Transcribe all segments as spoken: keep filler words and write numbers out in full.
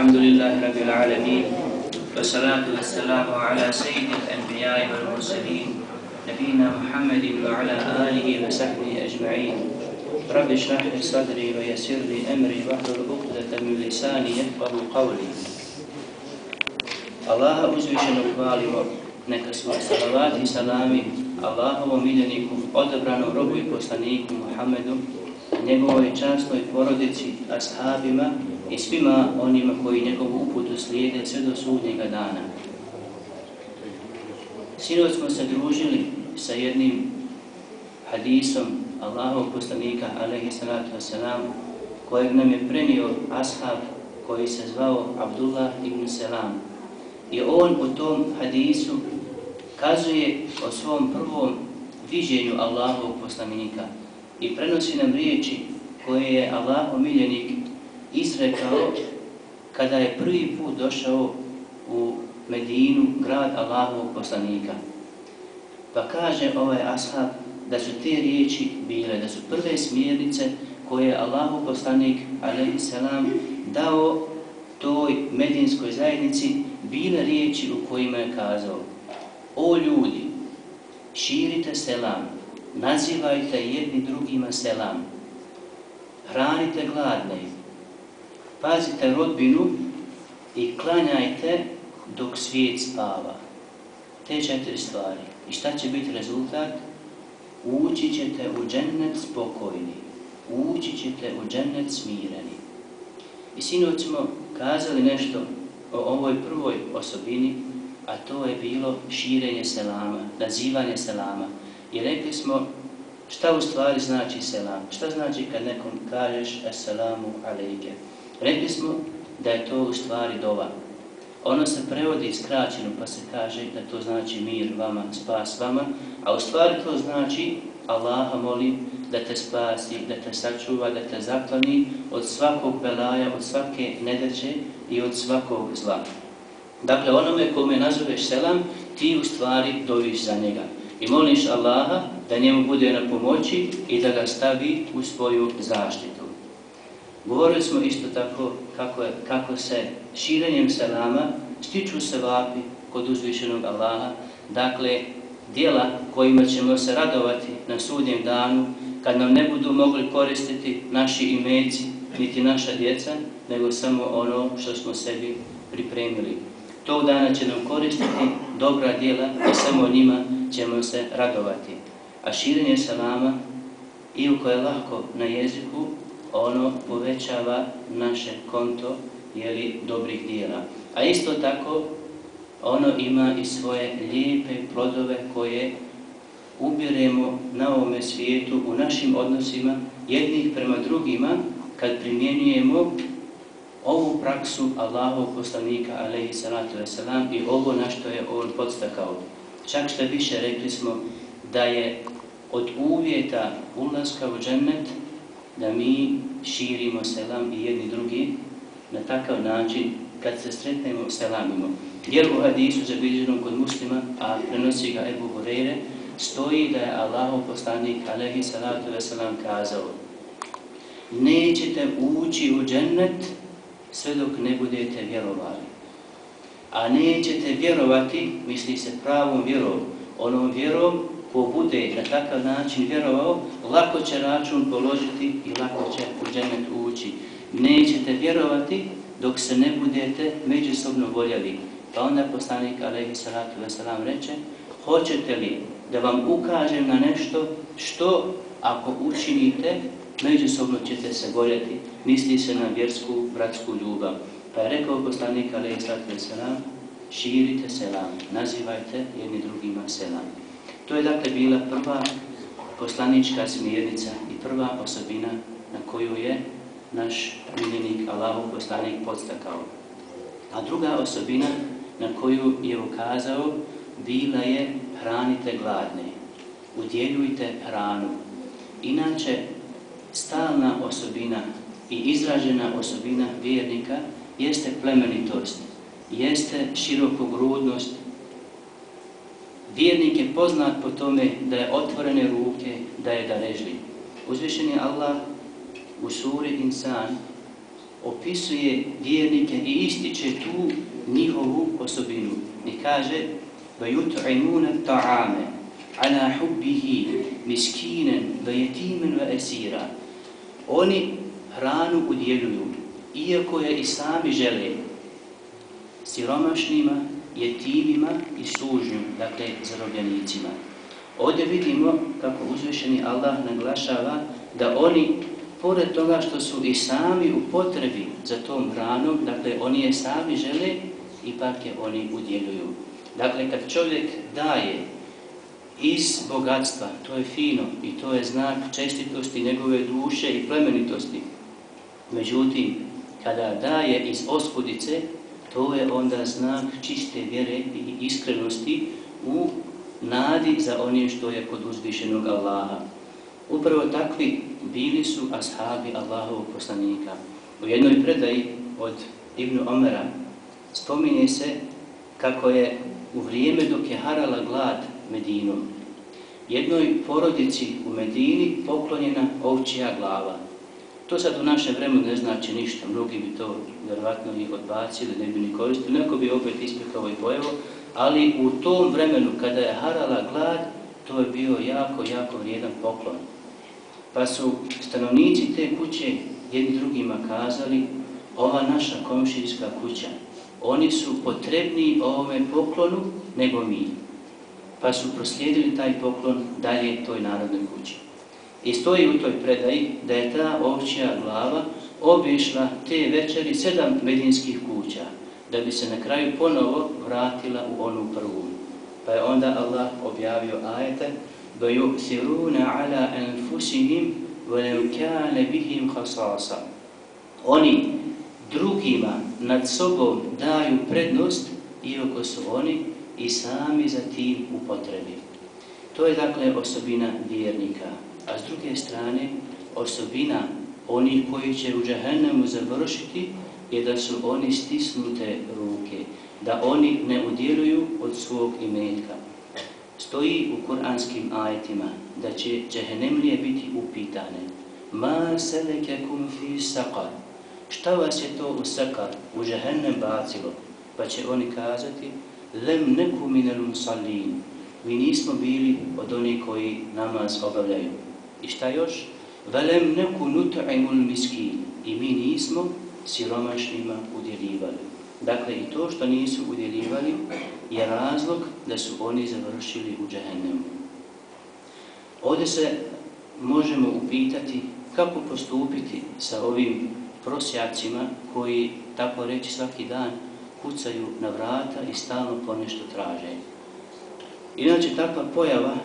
الحمد لله رب العالمين والصلاة والسلام على سيد الأنبياء والمرسلين نبينا محمد وعلى آله وصحبه أجمعين رب اشرح لي صدري ويسر لي أمري واحلل عقدة من لساني يفقهوا قولي. Allaha uzvišenog hvalimo, neka su salavati i salami Allahovom miljeniku, odabranom robu i poslaniku Muhammedu, njegovoj časnoj porodici, ashabima i svima onima koji njegovu uputu slijede sve do sudnjega dana. Sinoć smo se družili sa jednim hadisom Allahovog poslanika, alejhi salatu vesselam, kojeg nam je prenio ashab koji se zvao Abdullah ibn Selam. I on u tom hadisu kazuje o svom prvom viđenju Allahovog poslanika i prenosi nam riječi koje je Allahov miljenik izrekao kada je prvi put došao u Medinu, grad Allahovog poslanika. Pa kaže ovaj ashab da su te riječi bile, da su prve smjernice koje je Allahov poslanik, alejhi selam, dao toj medinskoj zajednici, bile riječi u kojima je kazao: o ljudi, širite selam, nazivajte jedni drugima selam, hranite gladne, pazite rodbinu i klanjajte dok svijet spava. Te četiri stvari. I šta će biti rezultat? Ući ćete u džennet spokojni, ući ćete u džennet smireni. I sinoć smo kazali nešto o ovoj prvoj osobini, a to je bilo širenje selama, nazivanje selama. I rekli smo šta u stvari znači selam, šta znači kad nekom kažeš assalamu alejke. Rekli smo da je to u stvari dova. Ono se prevodi skraćeno pa se kaže da to znači mir vama, spas vama, a u stvari to znači Allaha molim da te spasi, da te sačuva, da te zakloni od svakog belaja, od svake nedaće i od svakog zla. Dakle, onome kome nazoveš selam, ti u stvari doviš za njega i moliš Allaha da njemu bude na pomoći i da ga stavi u svoju zaštitu. Govorili smo isto tako kako, je, kako se širenjem selama stiču sevapi kod uzvišenog Allaha, dakle, djela kojima ćemo se radovati na sudnjem danu, kad nam ne budu mogli koristiti naši imeci, niti naša djeca, nego samo ono što smo sebi pripremili. Tog dana će nam koristiti dobra djela i samo njima ćemo se radovati. A širenje selama, iako je lahko na jeziku, ono povećava naše konto, jeli, dobrih djela. A isto tako, ono ima i svoje lijepe plodove koje ubiremo na ovome svijetu u našim odnosima jednih prema drugima kad primjenjujemo ovu praksu Allahovog poslanika, alejhi salatu vesselam, i ovo na što je on podstakao. Čak što više rekli smo da je od uvjeta ulaska u džennet da mi širimo selam i jedni drugi na takav način kad se sretnemo selamimo. Jer u hadisu zabilježenom kod Muslima, a prenosi ga Ebu Hureyre, stoji da je Allahov poslanik, alejhi salatu vesselam, kazao: nećete ući u džennet sve dok ne budete vjerovali. A nećete vjerovati, misli se pravom vjerom, onom vjerom ko bude na takav način vjerovao, lako će račun položiti i lako će u džennet ući. Nećete vjerovati dok se ne budete međusobno voljeli. Pa onda poslanik, alejhi salatu vesselam, reče: hoćete li da vam ukažem na nešto što ako učinite međusobno ćete se voljeti? Misli se na vjersku, bratsku ljubav. Pa je rekao poslanik, alejhi salatu vesselam: širite selam, nazivajte jedni drugima selam. To je dakle bila prva poslanička smjernica i prva osobina na koju je naš miljenik Allahov poslanik podstakao. A druga osobina na koju je ukazao bila je: hranite gladne, udjeljujte hranu. Inače, stalna osobina i izražena osobina vjernika jeste plemenitost, jeste širokogrudnost. Vjernik je poznat po tome da je otvorene ruke, da je darežljiv. Uzvišeni Allah u suri Insan opisuje vjernike i ističe tu njihovu osobinu. I kaže وَيُطْعِمُونَ الطَّعَامَ عَلَى حُبِّهِ مِسْكِينًا وَيَتِيمًا وَأَسِيرًا. Oni hranu udjeljuju, iako je i sami žele, siromašnima, jetimima i sužnjim, dakle zarobljenicima. Ovdje vidimo kako uzvišeni Allah naglašava da oni, pored toga što su i sami u potrebi za tom hranom, dakle oni je sami žele, ipak je oni udjeljuju. Dakle, kad čovjek daje iz bogatstva, to je fino i to je znak čestitosti njegove duše i plemenitosti. Međutim, kada daje iz oskudice, to je onda znak čiste vjere i iskrenosti u nadi za onim što je kod uzvišenog Allaha. Upravo takvi bili su ashabi Allahovog poslanika. U jednoj predaji od Ibn Omera spominje se kako je u vrijeme dok je harala glad Medinom, jednoj porodici u Medini poklonjena ovčija glava. To sad u našem vremenu ne znači ništa, mnogi bi to vjerovatno ih odbacili, ne bi ni koristili, neko bi opet ispekao i pojeo, ali u tom vremenu kada je harala glad, to je bio jako, jako vrijedan poklon. Pa su stanovnici te kuće jedni drugima kazali, ova naša komšijska kuća, oni su potrebniji ovome poklonu nego mi. Pa su proslijedili taj poklon dalje toj narodnoj kući. I stoji u toj predaji da je ta ovčja glava obišla te večeri sedam medinskih kuća, da bi se na kraju ponovo vratila u onu prvu. Pa je onda Allah objavio ajete وَيُؤْثِرُونَ عَلَىٰ أَنفُسِهِمْ وَلَوْ كَانَ بِهِمْ خَصَاصًا. Oni drugima nad sobom daju prednost, iako su oni i sami za tim u potrebi. To je dakle osobina vjernika. A s druge strane, osobina onih koji će u džehennemu završiti je da su oni stisnute ruke, da oni ne udjeluju od svog imetka. Stoji u kuranskim ajetima da će džehennemlije biti upitane Ma selekekum fi saqar. Šta vas je to u sakar, u džehennem bacilo? Pa će oni kazati Lem neku minel musallin. Mi nismo bili od onih koji namaz obavljaju. I šta još? Velem neku nut'imul miskin. I mi nismo siromašnima udjeljivali. Dakle, i to što nisu udjeljivali je razlog da su oni završili u džehennemu. Ovdje se možemo upitati kako postupiti sa ovim prosjacima koji, tako reći, svaki dan kucaju na vrata i stalno ponešto traže. Inače, takva pojava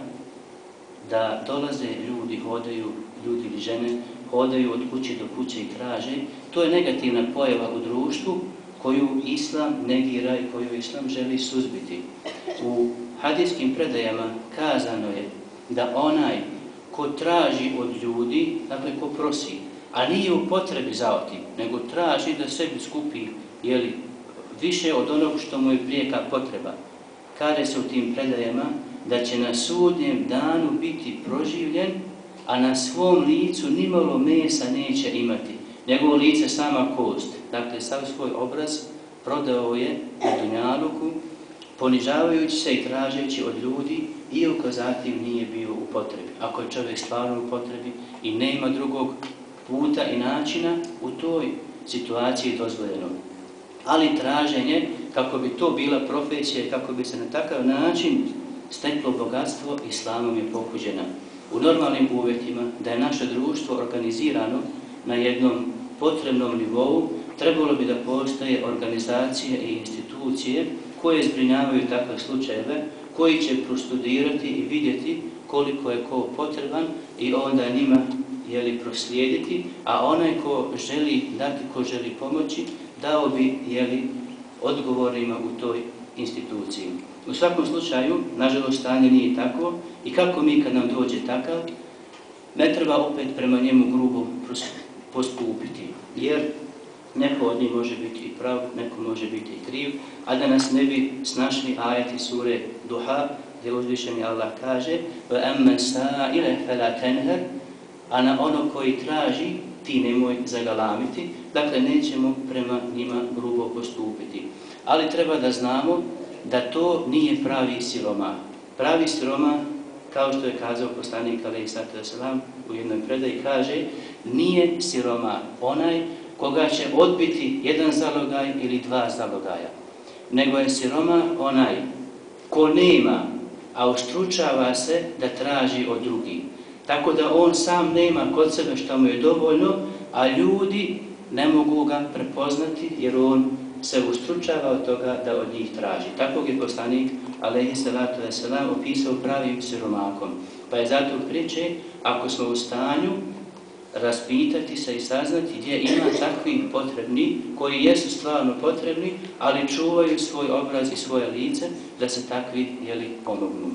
da dolaze ljudi, hodaju, ljudi ili žene, hodaju od kuće do kuće i traže, to je negativna pojava u društvu koju Islam negira i koju Islam želi suzbiti. U hadijskim predajama kazano je da onaj ko traži od ljudi, dakle ko prosi, a nije u potrebi za otim, nego traži da sebi skupi jeli, više od onog što mu je prijeka potreba. Kaže se u tim predajama da će na sudnjem danu biti proživljen, a na svom licu nimalo mesa neće imati. Njegovo lice sama kost. Dakle, sav svoj obraz prodao je na dunjaluku, ponižavajući se i tražeći od ljudi, iako zatim nije bio u potrebi. Ako je čovjek stvarno u potrebi i nema drugog puta i načina, u toj situaciji dozvoljeno. Ali traženje, kako bi to bila profesija i kako bi se na takav način steklo bogatstvo, Islamom je pokuđena. U normalnim uvjetima, da je naše društvo organizirano na jednom potrebnom nivou, trebalo bi da postoje organizacije i institucije koje zbrinjavaju takve slučajeve, koji će prostudirati i vidjeti koliko je ko potreban i onda njima jeli, proslijediti, a onaj ko želi dati, ko želi pomoći, dao bi jeli, odgovorima u toj instituciji. U svakom slučaju, nažalost, stanje nije tako i kako mi kad nam dođe takav, ne treba opet prema njemu grubo postupiti, jer neko od njih može biti i prav, neko može biti i kriv, a da nas ne bi snašli ajeti sure Duha, gdje uzvišeni Allah kaže وَأَمَّا سَائِلَ فَلَا تَنْهَرْ, a na ono koji traži, ti nemoj zagalamiti, dakle nećemo prema njima grubo postupiti. Ali treba da znamo da to nije pravi siromah. Pravi siromah, kao što je kazao poslanik alejhi salatu vesselam u jednoj predaji, kaže nije siromah onaj koga će odbiti jedan zalogaj ili dva zalogaja, nego je siromah onaj ko nema, a ustručava se da traži od drugih. Tako da on sam nema kod sebe što mu je dovoljno, a ljudi ne mogu ga prepoznati jer on se ustručava od toga da od njih traži. Tako je poslanik alejhi salatu vesselam opisao pravim siromahom. Pa je zato priče, ako smo u stanju raspitati se i saznati gdje ima takvih potrebni, koji jesu stvarno potrebni, ali čuvaju svoj obraz i svoje lice, da se takvi jeli, pomognu.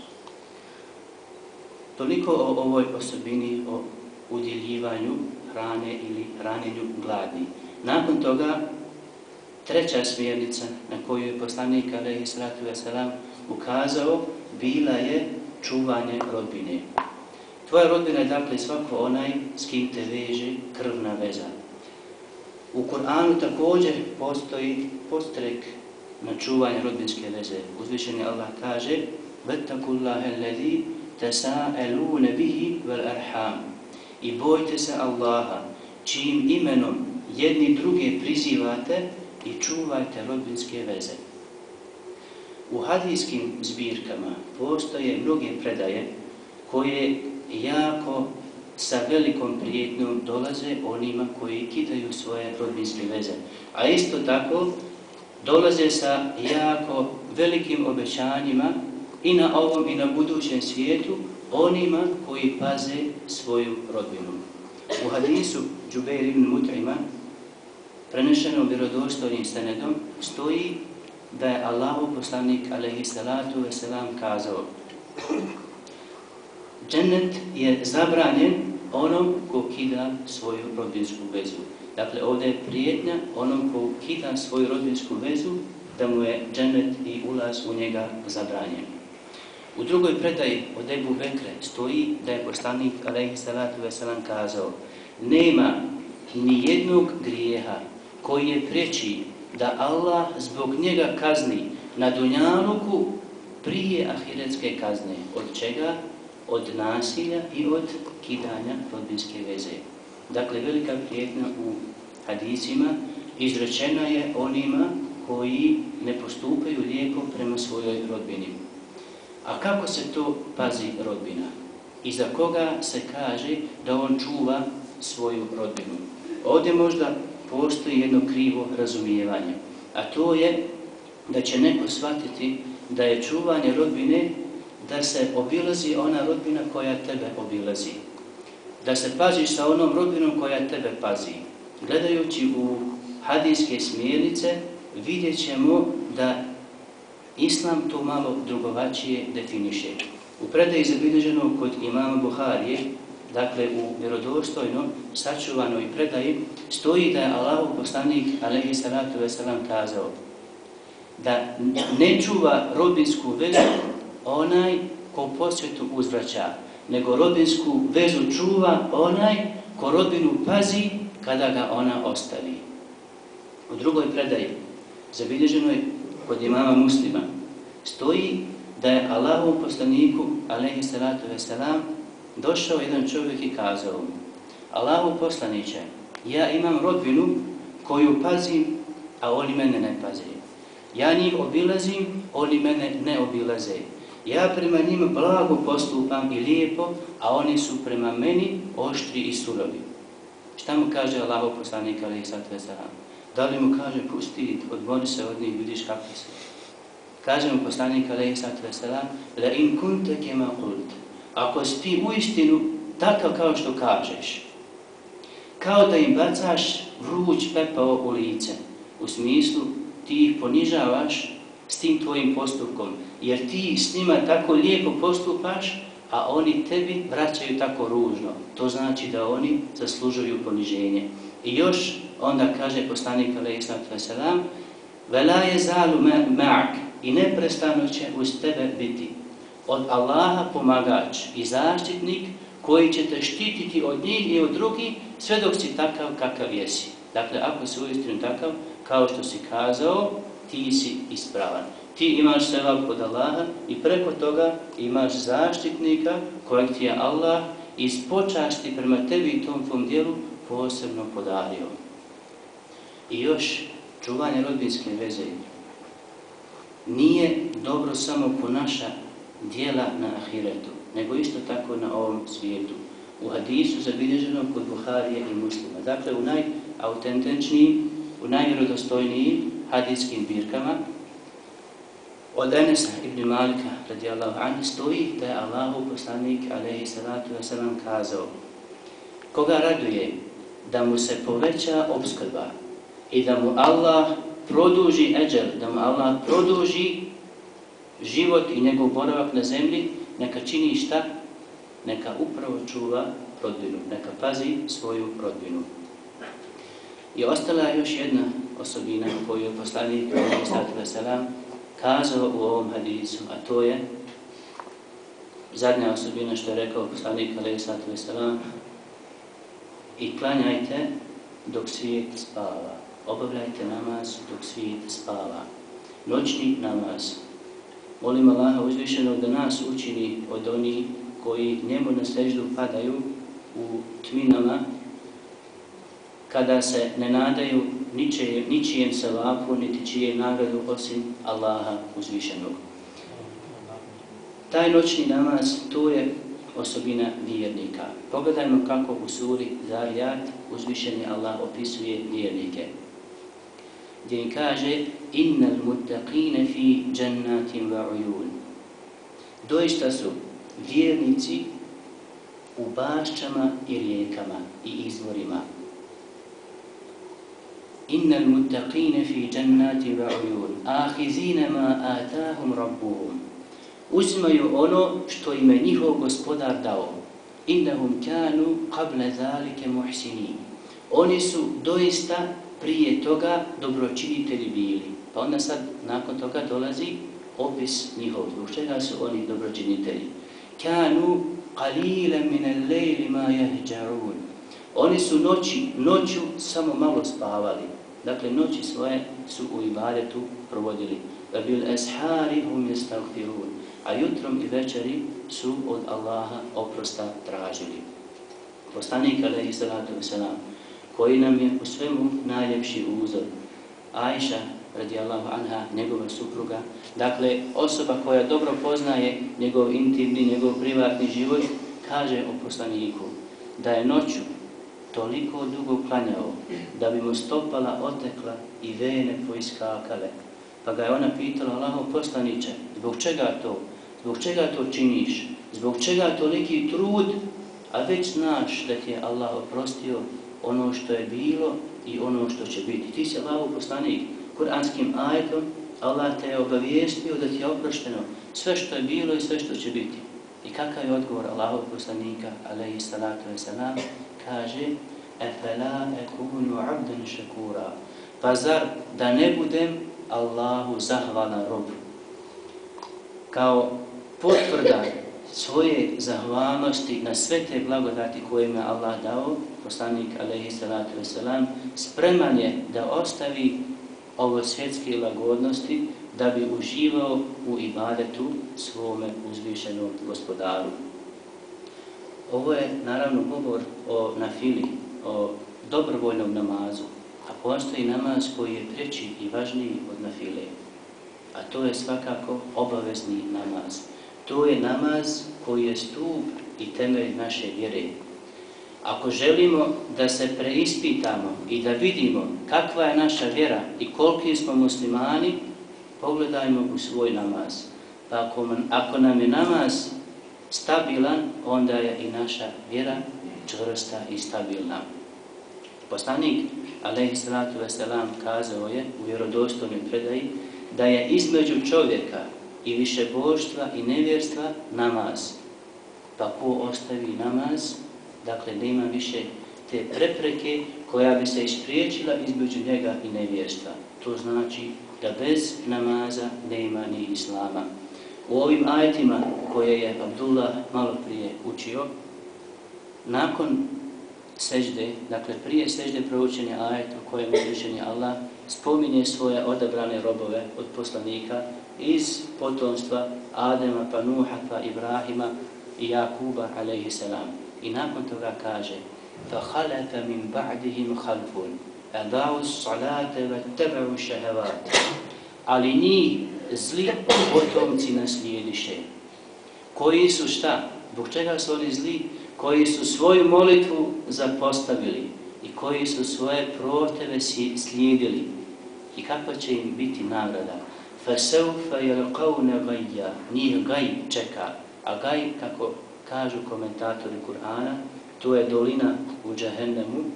Toliko o ovoj osobini, o udjeljivanju hrane ili hranjenju gladnih. Nakon toga, treća smjernica na koju je poslanik alejhi salatu vesselam ukazao, bila je čuvanje rodbine. Tvoja rodbina je dakle svako onaj s kim te veže krvna veza. U Kur'anu također postoji postrek na čuvanje rodbinske veze. Uzvišeni Allah kaže: "Vettakullaha allazi tasaaluna bihi wal arham." I bojte se Allaha, čijim imenom jedni druge prizivate i čuvajte rodbinske veze. U hadijskim zbirkama postoje mnoge predaje koje jako sa velikom prijetnjom dolaze onima koji kidaju svoje rodbinske veze. A isto tako dolaze sa jako velikim obećanjima i na ovom i na budućem svijetu onima koji paze svoju rodbinu. U hadisu Džubeir ibn Mut'ima, prenešenom vjerodostojnim senedom, stoji da je Allahov poslanik alejhi salatu vesselam kazao: džennet je zabranjen onom ko kida svoju rodbinsku vezu. Dakle, ovdje je prijetnja onom ko kida svoju rodbinsku vezu, da mu je džennet i ulaz u njega zabranjen. U drugoj predaji od Ebu Bekre stoji da je poslanik alejhi salatu vesselam kazao: nema ni jednog grijeha koji je preći da Allah zbog njega kazni na dunjaluku prije ahiretske kazne. Od čega? Od nasilja i od kidanja rodbinske veze. Dakle, velika prijetnja u hadisima izrečena je onima koji ne postupaju lijepo prema svojoj rodbini. A kako se to pazi rodbina? I za koga se kaže da on čuva svoju rodbinu? Ovdje možda postoji jedno krivo razumijevanje, a to je da će neko shvatiti da je čuvanje rodbine da se obilazi ona rodbina koja tebe obilazi. Da se paziš sa onom rodbinom koja tebe pazi. Gledajući u hadijske smjernice, vidjet ćemo da Islam to malo drugovačije definiše. U predaji zabilježenog kod imama Buharije, dakle u vjerodostojno sačuvanoj predaji, stoji da je Allahov poslanik alejhi salatu vesselam kazao da ne čuva rodbinsku vezu onaj ko posvetu uzvraća, nego rodbinsku vezu čuva onaj ko rodbinu pazi kada ga ona ostavi. U drugoj predaji, zabilježenoj kod imama Muslima, stoji da je Allahovom poslaniku alejhi salatu vesselam došao jedan čovjek i kazao mu: Allahov poslaniče, ja imam rodbinu koju pazim, a oni mene ne paze. Ja njih obilazim, oni mene ne obilaze. Ja prema njima blago postupam i lijepo, a oni su prema meni oštri i surovi. Šta mu kaže Allahov poslanik alejhi salatu vesselam? Da li mu kaže: pusti, odgoni se od njih, vidiš kakvi su? Kaže mu poslanik alejhi salatu vesselam: la in kunta kema qult. Ako si ti uistinu takav kao što kažeš, kao da im bacaš vruć pepeo u lice, u smislu ti ih ponižavaš s tim tvojim postupkom, jer ti s njima tako lijepo postupaš, a oni tebi vraćaju tako ružno. To znači da oni zaslužuju poniženje. I još onda kaže poslanik alejhi salatu vesselam: vela yezalu ma'ak, i neprestano će uz tebe biti od Allaha pomagač i zaštitnik koji će te štititi od njih i od drugih sve dok si takav kakav jesi. Dakle, ako si uistinu takav, kao što si kazao, ti si ispravan. Ti imaš sevap kod Allaha i preko toga imaš zaštitnika kojeg ti je Allah iz počasti prema tebi i tom tvom dijelu posebno podario. I još, čuvanje rodbinske veze nije dobro samo po naša dijela na ahiretu, nego isto tako na ovom svijetu. U hadisu zabilježenom kod Buharije i Muslima. Dakle, u najautentičnijim, u najvjerodostojnijim hadijskim zbirkama od Enesa ibn Malika radijallahu anhu stoji da je Allahov poslanik alejhi salatu vesselam kazao: koga raduje da mu se poveća opskrba i da mu Allah produži eđel, da mu Allah produži život i njegov boravak na zemlji, neka čini šta? Neka upravo čuva rodbinu, neka pazi svoju rodbinu. I ostala je još jedna osobina koju je poslanik alejhi salatu vesselam kazao u ovom hadisu, a to je zadnja osobina što je rekao poslanik alejhi salatu vesselam: i klanjajte dok svijet spava. Obavljajte namaz dok svijet spava. Noćni namaz. Molim Allaha uzvišenog da nas učini od onih koji njemu na seždu padaju u tminama, kada se ne nadaju ničijem, ničijem sevapu, niti čije nagradu osim Allaha uzvišenog. Taj noćni namaz, to je osobina vjernika. Pogledajmo kako u suri Zarijat uzvišeni Allah opisuje vjernike. Gdje im kaže: innal muttaqine fi jannatin wa uyun. Doista su vjernici u bašćama i rijekama i izvorima. Innal muttaqine fi jannatin wa uyun akhizina ma atahum rabbuhum. Uzimaju ono što im je njihov gospodar dao. Innahum kanu qabla zalike muhsinin. Oni su doista prije toga dobročinitelji bili. Pa onda sad nakon toga dolazi opis njihov. Zbog čega su oni dobročinitelji? Kanu qalilan min al-layli ma yahjarun. Oni su noći, noću samo malo spavali. Dakle, noći svoje su u ibadetu provodili. Wa bil ashari hum yastaghfirun. A jutrom i večeri su od Allaha oprosta tražili. Poslanik alejhi salatu vesselam, koji nam je u svemu najljepši uzor, Ajša radijallahu anha, njegova supruga, dakle osoba koja dobro poznaje njegov intimni, njegov privatni život, kaže o poslaniku da je noću toliko dugo klanjao da bi mu stopala otekla i vene poiskakale. Pa ga je ona pitala: Allahov poslaniče, zbog čega to? Zbog čega to činiš? Zbog čega toliki trud, a već znaš da ti je Allah oprostio ono što je bilo i ono što će biti. Ti si Allahov poslanik. Kur'anskim ajetom Allah te je obavijestio da ti je oprošteno sve što je bilo i sve što će biti. I kakav je odgovor Allahov poslanika alejhi salatu vesselam? Kaže: efela ekunu abdan šakura. Pa zar da ne budem Allahu zahvalan rob? Kao potvrda svoje zahvalnosti na sve te blagodati koje mu je Allah dao, poslanik alejhi salatu vesselam spreman je da ostavi ovo svjetske lagodnosti da bi uživao u ibadetu svome uzvišenom gospodaru. Ovo je naravno govor o nafili, o dobrovoljnom namazu, a postoji namaz koji je preći i važniji od nafile, a to je svakako obavezni namaz. To je namaz koji je stup i temelj naše vjere. Ako želimo da se preispitamo i da vidimo kakva je naša vjera i koliki smo muslimani, pogledajmo u svoj namaz. Pa ako, ako nam je namaz stabilan, onda je i naša vjera čvrsta i stabilna. Poslanik alejhi salatu vesselam kazao je u vjerodostojnoj predaji da je između čovjeka i višeboštva i nevjerstva namaz. Pa ko ostavi namaz, dakle nema više te prepreke koja bi se ispriječila između njega i nevjerstva. To znači da bez namaza nema ni islama. U ovim ajetima koje je Abdullah malo prije učio, nakon sežde, dakle prije sežde proučen je ajet u kojem uzvišeni Allah spominje svoje odabrane robove od poslanika iz potomstva Adema, pa Nuha, pa Ibrahima i Jakuba alejhiselam. I nakon toga kaže: فَخَلَفَ مِنْ بَعْدِهِمْ خَلْفٌ أَضَاعُوا الصَّلَاةَ وَاتَّبَعُوا الشَّهَوَاتِ. Ali njih zli potomci naslijediše. Koji su šta? Zbog čega su oni zli? Koji su svoju molitvu zapostavili i koji su svoje prohteve slijedili. I kakva će im biti nagrada? فَسَوْفَ يَلْقَوْنَ غَيَّ. Njih gaj čeka. A gaj, kako kažu komentatori Kur'ana, to je dolina u Džahennemu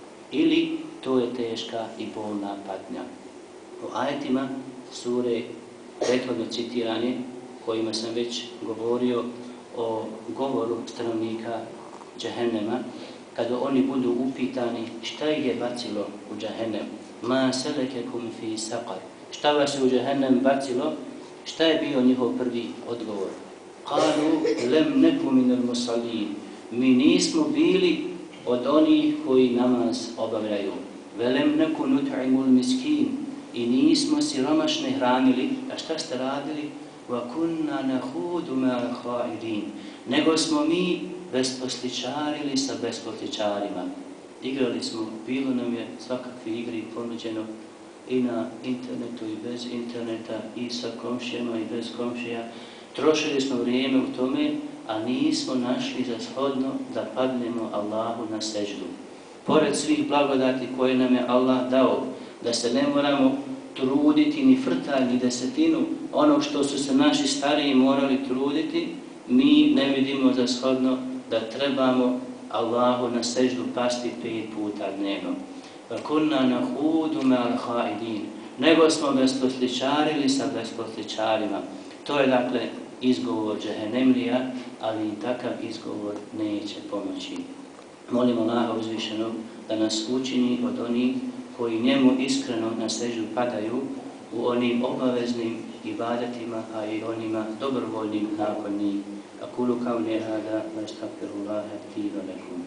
ili to je teška i bolna patnja. U ajetima sure prethodno citirane, kojima sam već govorio o govoru stanovnika Džahennema, kada oni budu upitani šta ih je bacilo u Džahennem, ma selekekum fi saqar, šta vas je u Džahennem bacilo, šta je bio njihov prvi odgovor? Qalu lem neku minal musallin, mi nismo bili od onih koji namaz obavljaju. Velem neku nut'imul miskin, i nismo siromašne hranili. A šta ste radili? Wa kunna nahudu ma'al kha'idin, nego smo mi besposličarili sa besposličarima. Igrali smo, bilo nam je svakakve igri ponuđeno i na internetu i bez interneta, i sa komšijama i bez komšija. Trošili smo vrijeme u tome, a nismo našli za shodno da padnemo Allahu na seždu. Pored svih blagodati koje nam je Allah dao, da se ne moramo truditi ni frtalj, ni desetinu onog što su se naši stariji morali truditi, mi ne vidimo za shodno da trebamo Allahu na seždu pasti pet puta dnevno. Kunna nahudu ma'al kha'idin, nego smo besposličarili sa besposličarima. To je dakle izgovor Džahennemlija, ali i takav izgovor neće pomoći. Molimo Allaha uzvišenog da nas učini od onih koji njemu iskreno na seždu padaju u onim obaveznim ibadetima, a i onima dobrovoljnim nakon njih. Aqulu qawli hada wa astaghfirullaha li wa lakum.